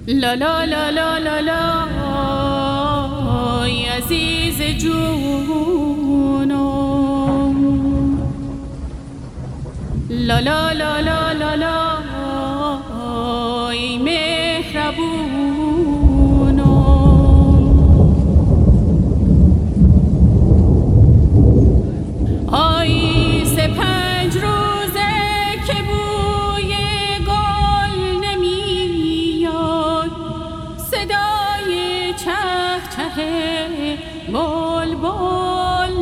لا لا لا لا لا لا ای عزیز جونم، لا لا لا لا لا لا ای مهربونم، آی سه پنج روزه که بوی گل نمیاد، صدای چه چه بلبل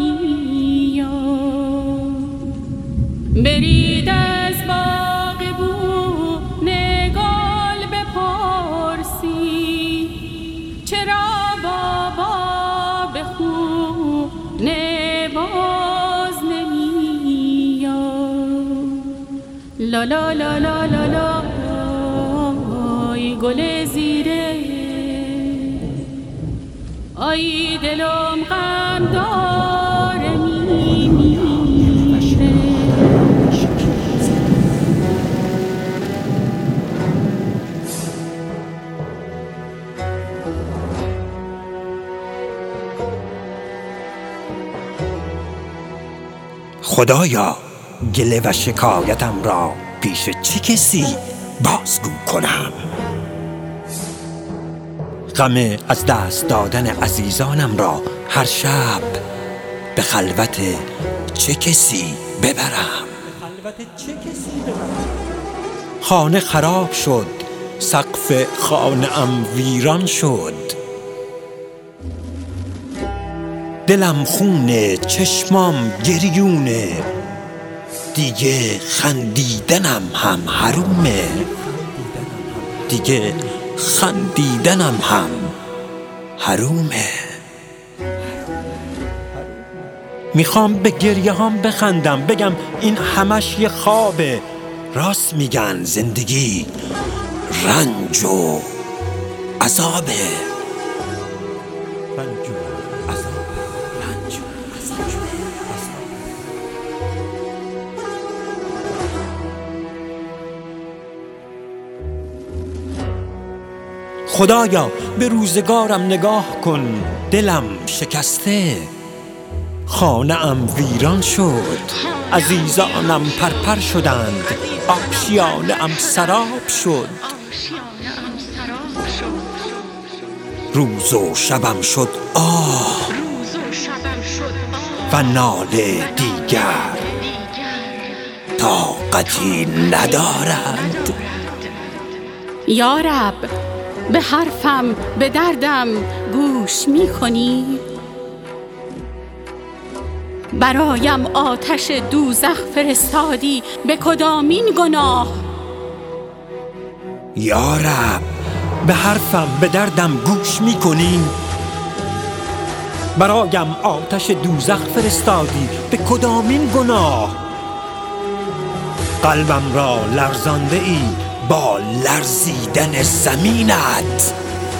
نمیاد، برید از باغ بون گل بپرسی چرا بابا به خونه باز نمیاد. لا لا لا لا لا لا ای گل زیره، آی دلم غم داره میمیره. خدایا گله و شکایتم را پیش چه کسی بازگو کنم؟ غم از دست دادن عزیزانم را هر شب به خلوت چه کسی ببرم؟ خانه خراب شد، سقف خانه ام ویران شد، دلم خونه، چشمام گریونه، دیگه خندیدنم هم حرومه، دیگه خندیدنم هم حرومه. میخوام به گریه هام بخندم، بگم این همش یه خوابه. راست میگن زندگی رنج و عذابه. خدایا به روزگارم نگاه کن، دلم شکسته، خانه ام ویران شد، عزیزانم پرپر شدند، آشیانه ام سراب شد، روز و شبم شد آه و ناله دیگر طاقتی ندارد. یا رب به حرفم به دردم گوش می کنی؟ برایم آتش دوزخ فرستادی به کدامین گناه؟ یا رب به حرفم به دردم گوش می کنی؟ برایم آتش دوزخ فرستادی به کدامین گناه؟ قلبم را لرزانده ای با لرزیدن زمینت،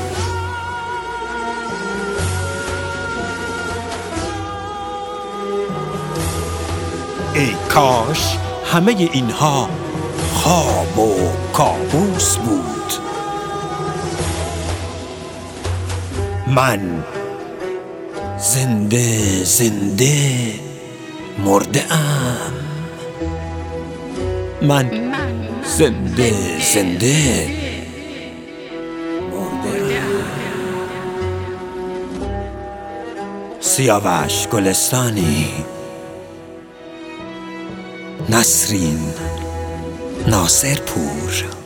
ای کاش همه اینها خواب و کابوس بود. من زنده زنده مرده ام، من زنده زنده مرده ام. سیاوش گلستانی، نسرین ناصرپور.